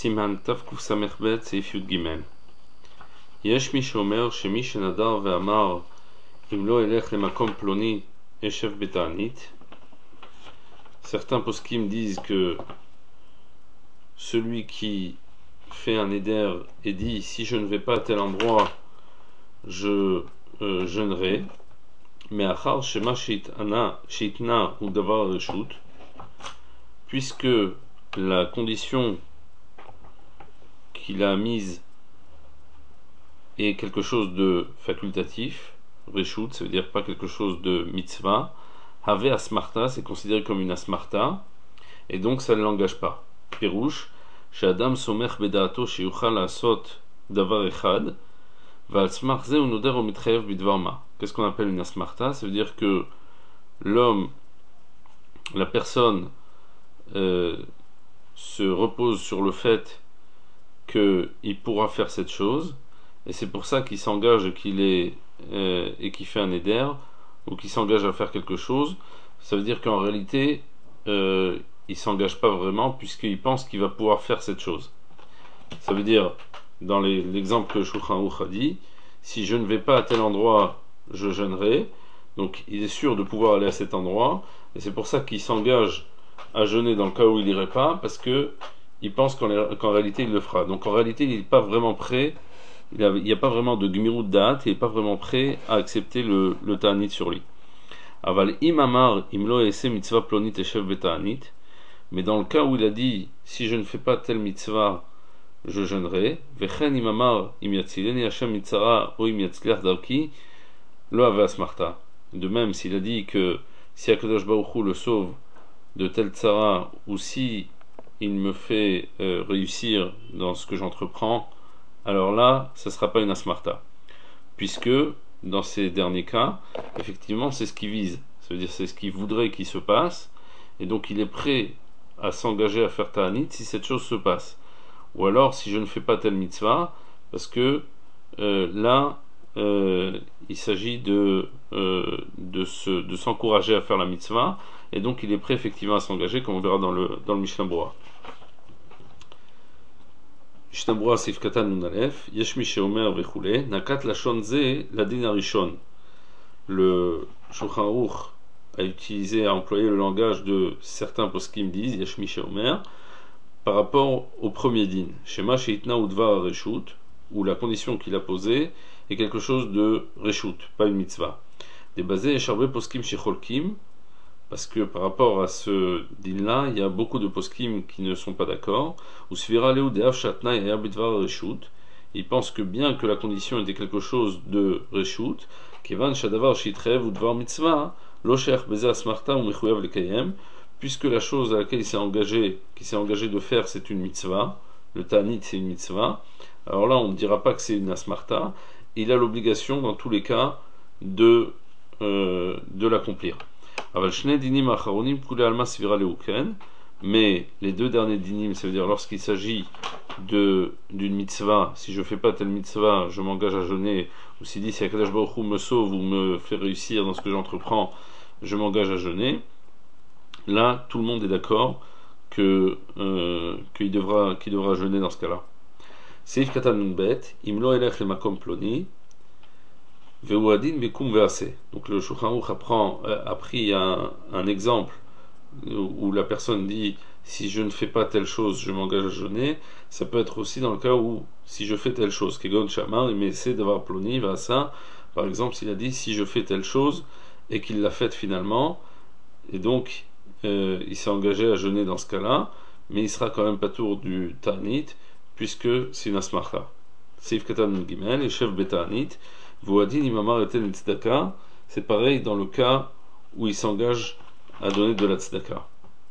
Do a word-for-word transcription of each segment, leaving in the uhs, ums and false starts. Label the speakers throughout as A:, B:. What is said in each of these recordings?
A: סימן תקס"ב סעיף י"ג. יש מי שאומר שמי שנדר ואמר אם לא אלך למקום פלוני אשב בתענית. Certains poskim disent que celui qui fait un éder et dit si je ne vais pas à tel endroit je euh, jeûnerai, mais achar shema sheitna ou davar reshut, puisque la condition qu'il a mise est quelque chose de facultatif, reshut, ça veut dire pas quelque chose de mitzvah. Have asmarta, c'est considéré comme une asmarta, et donc ça ne l'engage pas. Pirouche, chez Adam somer bedato sheyuchal asot davar echad, val smar ze unoder o mitchayev bidvar ma. Qu'est-ce qu'on appelle une asmarta? Ça veut dire que l'homme, la personne, euh, se repose sur le fait qu'il pourra faire cette chose, et c'est pour ça qu'il s'engage qu'il est euh, et qu'il fait un éder, ou qui s'engage à faire quelque chose. Ça veut dire qu'en réalité euh, il s'engage pas vraiment puisqu'il pense qu'il va pouvoir faire cette chose. Ça veut dire, dans les, l'exemple que Shulchan Aruch a dit, si je ne vais pas à tel endroit je jeûnerai, donc il est sûr de pouvoir aller à cet endroit, et c'est pour ça qu'il s'engage à jeûner dans le cas où il n'irait pas, parce que il pense qu'en, qu'en réalité il le fera. Donc en réalité il n'est pas vraiment prêt, il n'y a, a pas vraiment de gmirut da'at, il n'est pas vraiment prêt à accepter le, le ta'anit sur lui. Aval im amar im lo ese mitzvah plonit eshev beta'anit, mais dans le cas où il a dit si je ne fais pas telle mitzvah je jeûnerai, vechen im amar im yatzileni Hashem mitzara ou im yatzliach darki lo ave asmarta. De même, s'il a dit que si Akadosh Baruch Hu le sauve de tel tzara, ou si il me fait euh, réussir dans ce que j'entreprends, alors là, ça ne sera pas une asmarta. Puisque, dans ces derniers cas, effectivement, c'est ce qu'il vise. Ça veut dire c'est ce qu'il voudrait qu'il se passe, et donc il est prêt à s'engager à faire ta'anit si cette chose se passe. Ou alors, si je ne fais pas telle mitzvah, parce que euh, là, euh, il s'agit de, euh, de, se, de s'encourager à faire la mitzvah, et donc il est prêt effectivement à s'engager, comme on verra dans le, dans le Mishnah Brura. Mishnah Brura Sif Katan Nun Alef, Yesh mi sheomer vechule, Nakat lashon ze ladin arishon. Le Shulchan Aruch a utilisé, a employé le langage de certains poskim disent, Yesh mi sheomer, par rapport au premier din, Shema sheitna ou dvar reshut, où la condition qu'il a posée est quelque chose de reshut, pas une mitzvah. Des basés echarbe poskim shecholkim, parce que par rapport à ce din-là, il y a beaucoup de poskim qui ne sont pas d'accord. Ou svira leu deav shatna et bidvar reshut. Ils pensent que bien que la condition était quelque chose de reshut, kevan shadavar shitrev ou dvar mitzvah, lo sheach beze asmarta ou mechuyav lekayem, puisque la chose à laquelle il s'est engagé, qui s'est engagé de faire, c'est une mitzvah, le ta'anit c'est une mitzvah. Alors là, on ne dira pas que c'est une asmarta. Il a l'obligation, dans tous les cas, de euh, de l'accomplir. Mais les deux derniers dinim, ça veut dire lorsqu'il s'agit de d'une mitzvah, si je ne fais pas telle mitzvah, je m'engage à jeûner, ou s'il dit si Akadosh Baruch Hu me sauve ou me fait réussir dans ce que j'entreprends, je m'engage à jeûner. Là, tout le monde est d'accord que euh, qu'il devra qu'il devra jeûner dans ce cas-là. Seif katan nunbet, imlo elech le makom ploni. Donc le Shulchan Aruch a pris un, un exemple où la personne dit si je ne fais pas telle chose je m'engage à jeûner. Ça peut être aussi dans le cas où si je fais telle chose, Kegon Shamar, il essaie d'avoir ploni, va ça. Par exemple, s'il a dit si je fais telle chose et qu'il l'a faite finalement, et donc euh, il s'est engagé à jeûner dans ce cas-là, mais il sera quand même pas tour du ta'anit puisque c'est une asmarta. Seif katan gimel et chef beta'anit. C'est pareil dans le cas où il s'engage à donner de la tzedaka.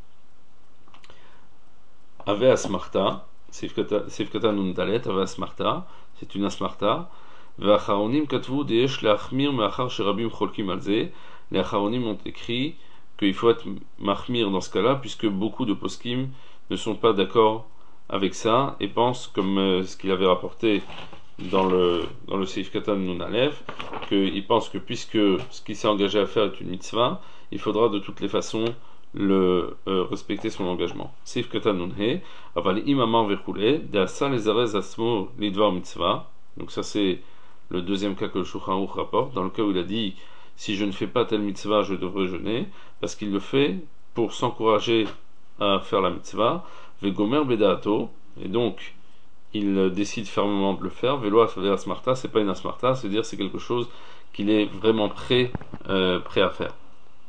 A: Ave asmarta, sefkata nundalet, ave asmarta, c'est une asmarta. Ve'acharonim katvu deesh le'achmir me'achar sherabim cholkim alze. Les acharonim ont écrit qu'il faut être machmir dans ce cas-là, puisque beaucoup de poskim ne sont pas d'accord avec ça et pensent, comme euh, ce qu'il avait rapporté dans le dans le Seif Katan Nun Alef, qu'il pense que puisque ce qu'il s'est engagé à faire est une mitzvah, il faudra de toutes les façons le euh, respecter son engagement. Seif katan nunhe, aval imamar vechule, deasa lezarez asmo lidvar mitzvah. Donc ça c'est le deuxième cas que le Shulchan Aruch rapporte, dans le cas où il a dit si je ne fais pas telle mitzvah, je devrais jeûner, parce qu'il le fait pour s'encourager à faire la mitzvah, vegomer bedaato, et donc il décide fermement de le faire. Velo asmarta, c'est pas une asmarta, c'est-à-dire c'est quelque chose qu'il est vraiment prêt, euh, prêt à faire.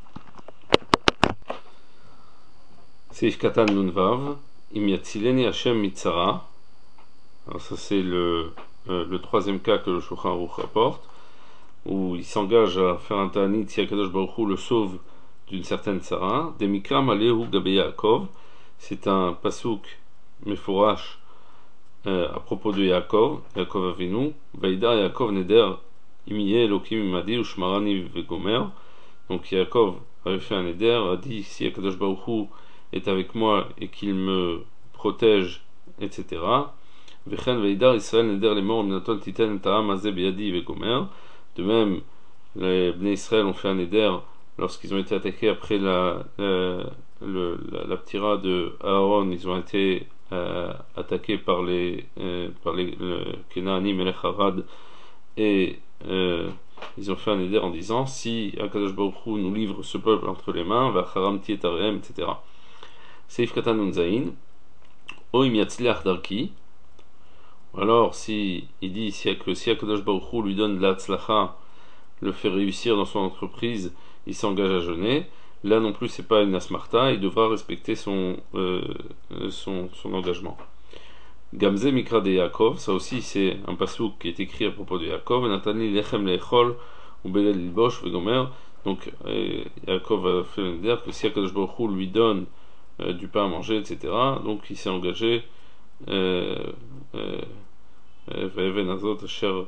A: Seif katan nunvav, im yatzileni Hashem mitzara. Alors ça c'est le euh, le troisième cas que le Shulchan Aruch rapporte, où il s'engage à faire un ta'anit si Akadosh Baruch Hu le sauve d'une certaine tzara. Demikram alehu gabe Yaakov, c'est un pasuk meforash euh, à propos de Yaakov, Yaakov Avinu. Vaïda Yaakov neder imiye Elokim imadi ushmarani vegomer. Donc Yaakov avait fait un neder, a dit si Akadosh Baruch Hu est avec moi et qu'il me protège, et cetera. Vechen veidar Israël neder les morts minaton titen ta'am azeh beyadi vegomer. De même, les Bnei Israël ont fait un neder lorsqu'ils ont été attaqués après la la, le, la, la ptira de Aaron. Ils ont été euh, attaqués par les euh, par les Kenaani Melech Harad, et euh, ils ont fait un neder en disant si Akadosh Baruch Hu nous livre ce peuple entre les mains, vacharam tietarem, et cetera. Seif katan nunzain, oim yatzliach darki. Alors, si il dit si Akadosh Baruch Hu lui donne de la tzlacha, le fait réussir dans son entreprise, il s'engage à jeûner. Là non plus, c'est pas une asmarta, il devra respecter son euh, son, son engagement. Gamze mikra de Yaakov, ça aussi c'est un pasuk qui est écrit à propos de Yaakov. Natani lechem lechol ou belel libosh vegomer. Donc euh, Yaakov a fait le dire que si Akadosh Baruch Hu lui donne euh, du pain à manger, et cetera. Donc il s'est engagé. Euh, euh, Vaeven azot asher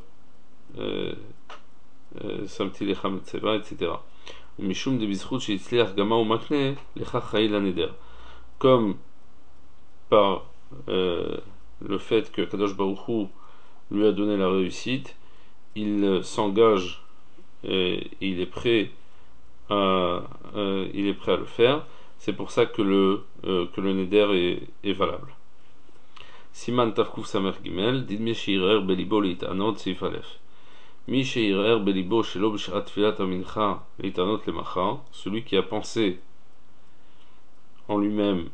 A: samti lecha metzeva, et cetera. Mishum de bizchut sheitzliach gama ou makne lecha chayil neder. Comme par euh, le fait que Kadosh Baruch Hu lui a donné la réussite, il s'engage et il est prêt à euh, il est prêt à le faire. C'est pour ça que le euh, que le neder est, est valable. Siman Tavkuf Samer Gimel, dit Mi Sheirer Belibo Leitanot Seif Aleph. Mi Sheirer Belibo Shelo B'Shat Tfilat Amincha Leitanot Lemachar, celui qui a pensé en lui-même,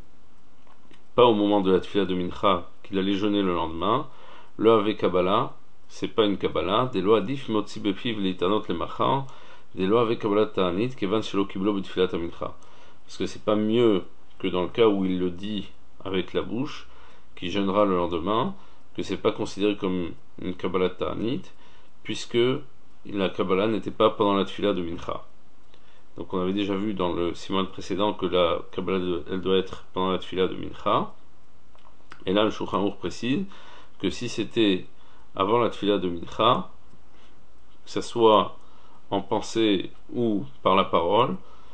A: pas au moment de la Tfilat de Mincha, qu'il allait jeûner le lendemain, le Ave Kabbalah, c'est pas une Kabbalah, des lois Dif Motzi Bepiv Leitanot Lemachar, des lois Ave Kabbalah Ta'anit, Kevan Shelo Kiblo B'Tfilat Amincha. Parce que c'est pas mieux que dans le cas où il le dit avec la bouche, qui jeûnera le lendemain, que c'est pas considéré comme une Kabbalah Ta'anit, puisque la Kabbalah n'était pas pendant la Tfila de Mincha. Donc on avait déjà vu dans le siman précédent que la Kabbalah de, elle doit être pendant la Tfila de Mincha. Et là le Shulchan Aruch précise que si c'était avant la Tfila de Mincha, que ce soit en pensée ou par la parole,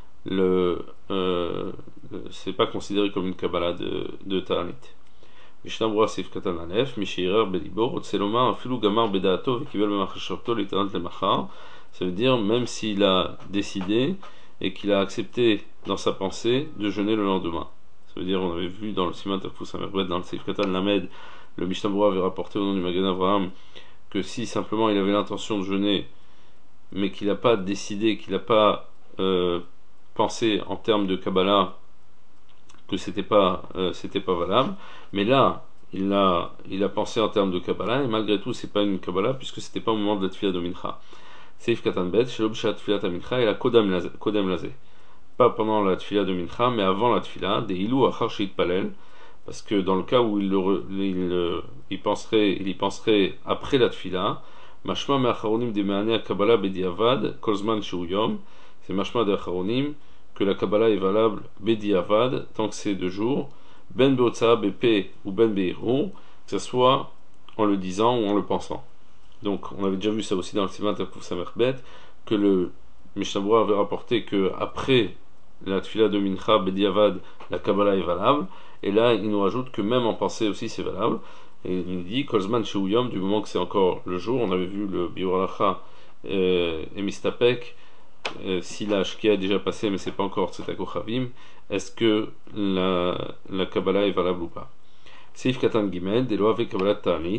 A: le, euh, c'est pas considéré comme une Kabbalah de, de Ta'anit. Mishnah Berurah Seif Katan Aleph, Misheirer Belibo, Otseloma, Afilu Gamar Bedaato, Vekibel Bemachashavto, Leitanot Lemachar. Ça veut dire même s'il a décidé et qu'il a accepté dans sa pensée de jeûner le lendemain. Ça veut dire, on avait vu dans le Siman Tavkuf Samer Bet, dans le Seif Katan Lamed, le Mishnah Berurah avait rapporté au nom du Magen Avraham que si simplement il avait l'intention de jeûner, mais qu'il n'a pas décidé, qu'il n'a pas euh, pensé en termes de Kabbalah, que c'était pas euh, c'était pas valable, mais là il a il a pensé en termes de Kabbalah, et malgré tout c'est pas une Kabbalah puisque c'était pas au moment de la Tfilah de Mincha. Seif Katan Bet, Shelo B'Shat Tfilat Mincha, et la Kodam Lazé, pas pendant la Tfilah de Mincha, mais avant la Tfilah, des Ilou Achar Sheit Palel, parce que dans le cas où il le, il, il penserait il y penserait après la Tfilah, Mashma Me'acharonim de Me'anei Kabbalah Bediavad Kolzman Shu Yom, c'est Mashma de Acharonim que la Kabbalah est valable Bediavad, tant que c'est deux jours, Ben Beotsa, Bp ou Ben Beirou, que ce soit en le disant ou en le pensant. Donc, on avait déjà vu ça aussi dans le Siman Tavkuf Samer Bet, que le Mishnah Berurah avait rapporté que après la Tfilah de Mincha, Bediavad, la Kabbalah est valable, et là, il nous rajoute que même en pensée aussi c'est valable, et il nous dit, Kolzman Sheuyom, du moment que c'est encore le jour, on avait vu le Biur Halacha et Mistapek, euh, si la Shkia est déjà passée mais c'est pas encore Tzetak Kochavim, est-ce que la, la Kabbalah est valable ou pas? Seif Katan Gimel, Delo avec Kabbalah Ta'anit,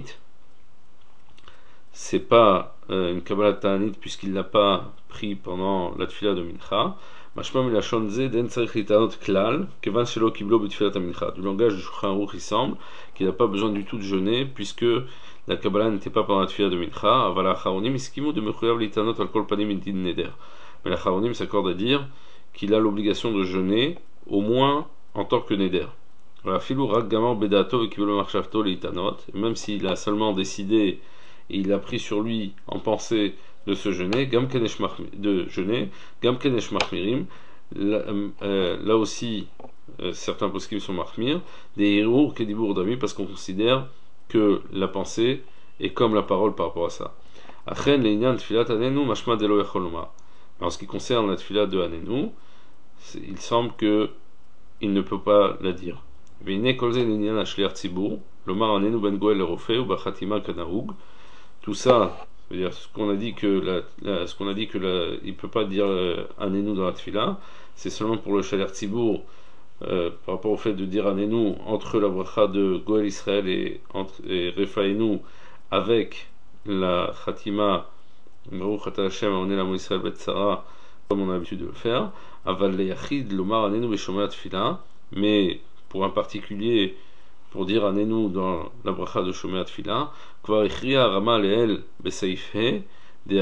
A: c'est pas euh, une Kabbalah Ta'anit puisqu'il l'a pas pris pendant la Tfila de Mincha. Mashma Milashon Ze Den Tzarich Litanot Klal, Kevan Shelo Kiblo B'Tfilat Mincha. Du langage du Shulchan Aruch, il semble qu'il n'a pas besoin du tout de jeûner puisque la Kabbalah n'était pas pendant la Tfila de Mincha. Avala Acharonim Iskimu de Mechuyav Litanot Al Kol Panim Din Neder. Mais la Acharonim s'accorde à dire qu'il a l'obligation de jeûner au moins en tant que Neder. Voilà, Filou Rak Gamar Bedato et Kiblo Marchavto Litanot. Même s'il a seulement décidé et il a pris sur lui en pensée de se jeûner, Gam Kenesh de jeûner, Gam Kenesh Machmirim, là, euh, là aussi euh, certains poskim sont Machmir, des héros Kedibour Dami, parce qu'on considère que la pensée est comme la parole par rapport à ça. Achen Leinyan Tfilat Anenu, Mashma Delo Echoloma. En ce qui concerne la Tfilat de Anenu, il semble que il ne peut pas la dire. Veine Kolze Leinyan Ashliar Tzibur, Lomar Anenu Ben Goel Rofe, ou Bachatima Kanaoug. Tout ça, c'est-à-dire ce qu'on a dit que la, la, ce qu'on a dit que la, il peut pas dire euh, Anenu dans la Tfila, c'est seulement pour le Shaler Tzibour, euh, par rapport au fait de dire Anenu entre la bracha de Goel Israël et, et Refaenu avec la Khatima Baruch Ata Hashem Aoné Lamo Israël Betzara, comme on a l'habitude de le faire. Aval le Yachid Lomar Anenu Beshomea Tfila, mais pour un particulier, pour dire Anenu dans la bracha de Shomea Tfila, Kvar Ichria Rama Leel Besaif He, de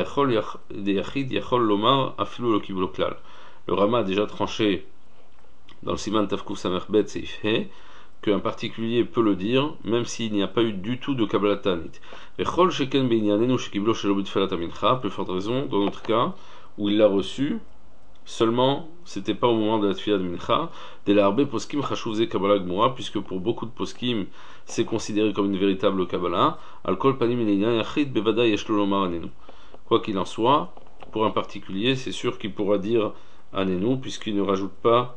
A: Yachid Yachol Lomar Afilu Lo Kiblo Klal. Le Rama a déjà tranché dans le Siman Tafkou Samerbet Seif He qu'un particulier peut le dire même s'il n'y a pas eu du tout de Kabbalah Ta'anit. Vechol Sheken Beinyanenu Shekiblo Shelo B'Tfilat Mincha, plus forte raison dans notre cas où il l'a reçu. Seulement, c'était pas au moment de la Tfilah de Mincha, de l'arbe poskim chashuvze Kabbalah Gmura, puisque pour beaucoup de poskim, c'est considéré comme une véritable Kabbalah. Al-Kol Panim Elinyan Yachid Bevada Yeshlo Lomar Anenu. Quoi qu'il en soit, pour un particulier, c'est sûr qu'il pourra dire Anenu, puisqu'il ne rajoute pas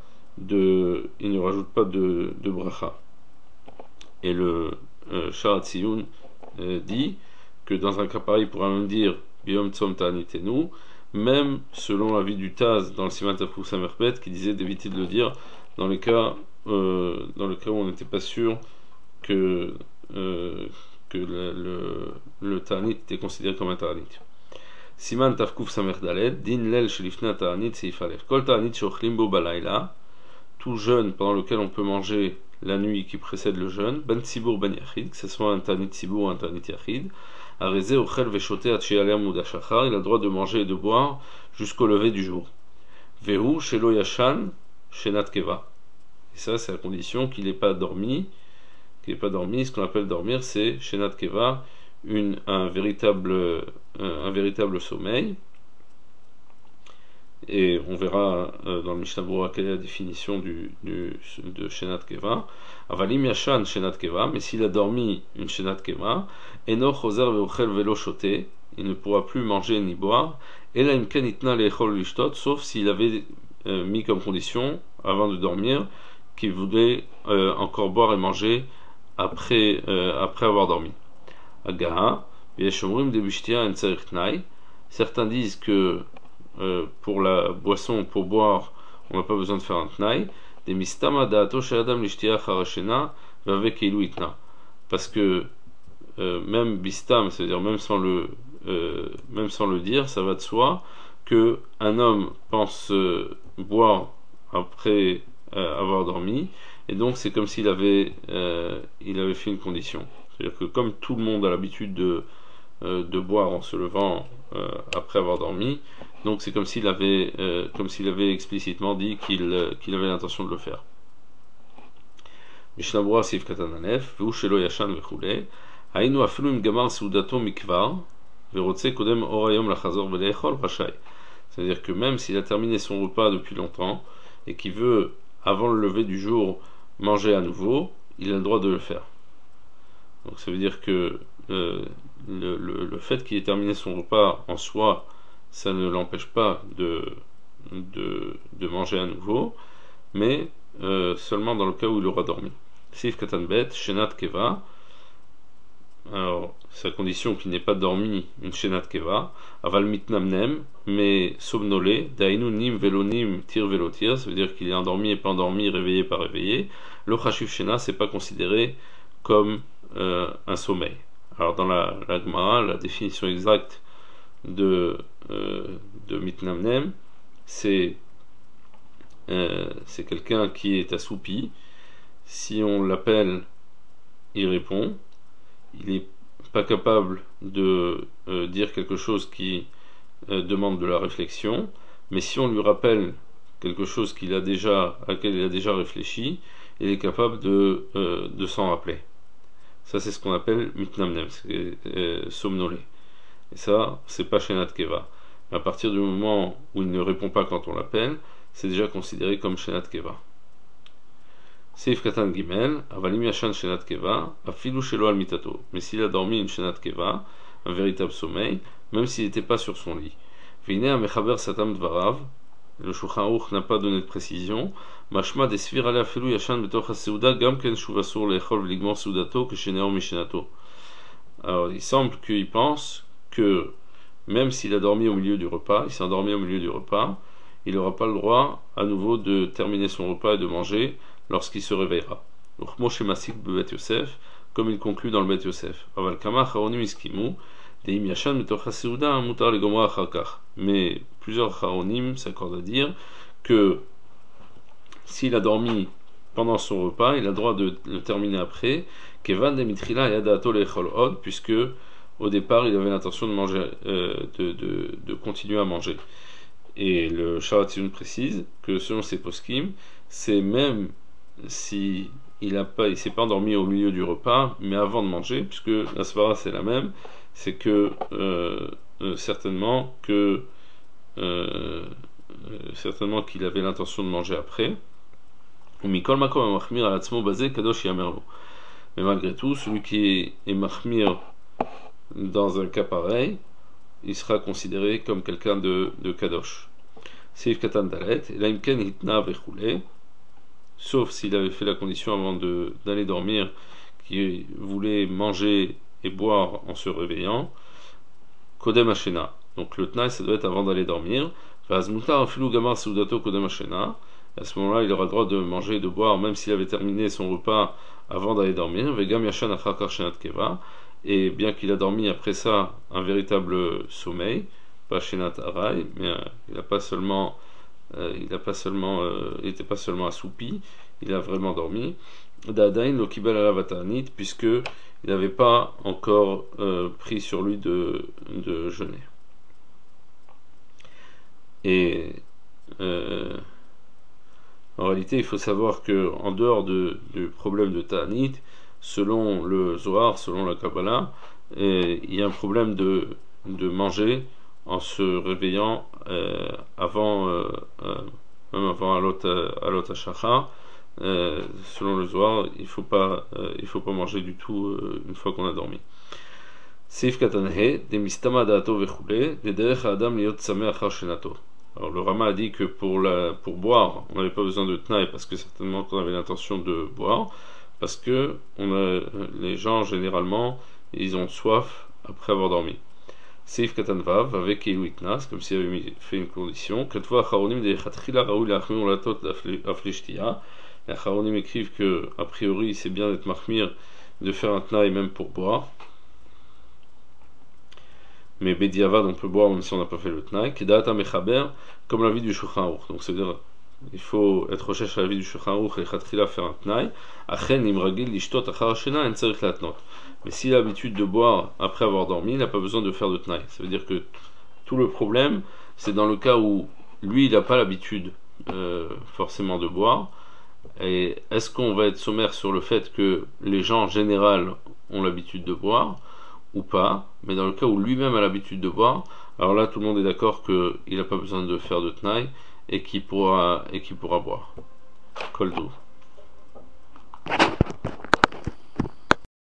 A: de, il ne rajoute pas de, de bracha. Et le euh, Sharat Tziyun euh, dit que dans un cas pareil, il pourra même dire Biom Tzom Ta'anitenu, même selon l'avis du Taz dans le Siman Tafkou Samerbet qui disait d'éviter de le dire dans le cas euh, dans le cas où on n'était pas sûr que euh, que le, le, le Ta'anit était considéré comme un Ta'anit. Siman Tafkou Samerdaled Din Lel Shelifna Ta'anit Seif Alef Kol Ta'anit Shochlim Bo Balayla, tout jeûne pendant lequel on peut manger la nuit qui précède le jeûne, Ben Tzibour Ben Yachid, que ce soit un Ta'anit Tzibour ou un Ta'anit Yachid. Arezé Ochel Veshoté Atchialem ou Dachachar, il a le droit de manger et de boire jusqu'au lever du jour. Vehu Shelo Yashan Shenat Keva. Et ça, c'est la condition qu'il n'ait pas dormi. Qu'il n'ait pas dormi, ce qu'on appelle dormir, c'est Shenat Keva, une, un, véritable, euh, un véritable sommeil. Et on verra euh, dans le Mishnah Berurah quelle est la définition du, du, de Shenat Keva. Avalim Yashan Shenat Keva, mais s'il a dormi une Shenat Keva, Eno Choser Veochel Velo Shoté, il ne pourra plus manger ni boire. Et là, Imken Itna Lechol Lishtot, sauf s'il avait euh, mis comme condition, avant de dormir, qu'il voulait euh, encore boire et manger après, euh, après avoir dormi. Agaha, Yeshomrim Debishtia En Tzarich Tnai. Certains disent que Euh, pour la boisson, pour boire, on n'a pas besoin de faire un tnaï. Des mistama da'ato she'adam lishtia charashena v'avek eilu itna. Parce que euh, même bistam, c'est-à-dire même sans le euh, même sans le dire, ça va de soi que un homme pense euh, boire après euh, avoir dormi, et donc c'est comme s'il avait euh, il avait fait une condition. C'est-à-dire que comme tout le monde a l'habitude de euh, de boire en se levant euh, après avoir dormi, donc c'est comme s'il avait, euh, comme s'il avait explicitement dit qu'il euh, qu'il avait l'intention de le faire. Mishnah Berurah Seif Katan Alef, Vehu Shelo Yashan Vechule, Hainu Afilu Im Gamar Seudato Mikvar, Verotze Kodem Orayom Lachazor Velechol Rashai. C'est-à-dire que même s'il a terminé son repas depuis longtemps et qu'il veut, avant le lever du jour, manger à nouveau, il a le droit de le faire. Donc ça veut dire que euh, le, le, le fait qu'il ait terminé son repas en soi, ça ne l'empêche pas de, de, de manger à nouveau, mais euh, seulement dans le cas où il aura dormi. Sif Katanbet, Shenat Keva, alors sa condition qu'il n'ait pas dormi une shenat keva, aval mitnamnem, mais somnolé, dainu nim velonim tir velotir, ça veut dire qu'il est endormi et pas endormi, réveillé pas réveillé. Le chashuv shena, c'est pas considéré comme euh, un sommeil. Alors dans la, la Gemara, la définition exacte de, euh, de mitnamnem, c'est euh, c'est quelqu'un qui est assoupi. Si on l'appelle, il répond. Il n'est pas capable de euh, dire quelque chose qui euh, demande de la réflexion, mais si on lui rappelle quelque chose qu'il a déjà, à laquelle il a déjà réfléchi, il est capable de, euh, de s'en rappeler. Ça, c'est ce qu'on appelle mitnamnem, c'est euh, somnolé. Et ça, c'est pas shenat keva. Mais à partir du moment où il ne répond pas quand on l'appelle, c'est déjà considéré comme shenat keva. Seif katan gimel, avalim yashan shenat keva, afilu shelo al mitato. Mais s'il a dormi une shenat keva, un véritable sommeil, même s'il n'était pas sur son lit. Vine amechaber satam dvarav, le Shulchan Aruch n'a pas donné de précision. Mashma desvir ale afilu yashan betoch haseuda, gam ken shuvasur lechol vligmor seudato que sheneo mishenato. Alors il semble qu'il pense que même s'il a dormi au milieu du repas, il s'est endormi au milieu du repas, il n'aura pas le droit à nouveau de terminer son repas et de manger lorsqu'il se réveillera. Comme il conclut dans le Bet Yosef. Mais plusieurs charonim s'accordent à dire que s'il a dormi pendant son repas, il a le droit de le terminer après, puisque au départ il avait l'intention de manger, euh, de, de, de continuer à manger. Et le Sharatzion précise que selon ses poskim, c'est même si il a pas, il s'est pas endormi au milieu du repas, mais avant de manger, puisque la svara c'est la même, c'est que euh, euh, certainement que euh, euh, certainement qu'il avait l'intention de manger après. Mais malgré tout, celui qui est mahmir dans un cas pareil, il sera considéré comme quelqu'un de, de kadosh. Seif katan dalet, la imken hitna vechule, sauf s'il avait fait la condition avant de, d'aller dormir, qu'il voulait manger et boire en se réveillant, kodem hashena. Donc le tnaï, ça doit être avant d'aller dormir. Vazmutar afilu gamar seudato kodem hashena. À ce moment-là, il aura le droit de manger et de boire, même s'il avait terminé son repas avant d'aller dormir. Vegam yashan achakar shenat keva. Et bien qu'il a dormi après ça un véritable sommeil, pas shenat aray, mais euh, il n'a pas seulement, euh, il n'a pas seulement, euh, il n'était pas seulement assoupi, il a vraiment dormi. Da'adain lo kibel alavata'anit, puisque il n'avait pas encore euh, pris sur lui de, de jeûner. Et euh, en réalité, il faut savoir que en dehors de, du problème de ta'anit, selon le Zohar, selon la Kabbalah, et il y a un problème de, de manger en se réveillant euh, avant, euh, euh, même avant Alot HaShachar. Euh, selon le Zohar, il faut pas, euh, il faut pas manger du tout euh, une fois qu'on a dormi. Seif katanhe, de mistama da'ato vechule, de derech ha'adam liot sameh achar shenato. Alors le Rama a dit que pour, la, pour boire, on n'avait pas besoin de tnaï, parce que certainement qu'on avait l'intention de boire, parce que on a, les gens généralement ils ont soif après avoir dormi. Seif katanvav avec iluitnas, comme s'il avait fait une condition. Katva charonim de chatchila raoul achmir latot aflishtia. Les charonim écrivent que a priori c'est bien d'être mahmir, de faire un tnaï même pour boire. Mais bediavad on peut boire même si on n'a pas fait le tnaï. Kedata mechaber comme la vie du Shulchan Aruch. Donc c'est à dire il faut être recherche à la vie du Shulchan Aruch et chatchila faire un tnaï. Achen imragil lishtot achar hashena en tzarich latnot. Mais s'il a l'habitude de boire après avoir dormi, il n'a pas besoin de faire de tnaï. Ça veut dire que tout le problème, c'est dans le cas où lui, il n'a pas l'habitude euh, forcément de boire. Et est-ce qu'on va être sommaire sur le fait que les gens en général ont l'habitude de boire ou pas? Mais dans le cas où lui-même a l'habitude de boire, alors là, tout le monde est d'accord qu'il n'a pas besoin de faire de tnaï et qu'il pourra, et qu'il pourra boire. Kol tov.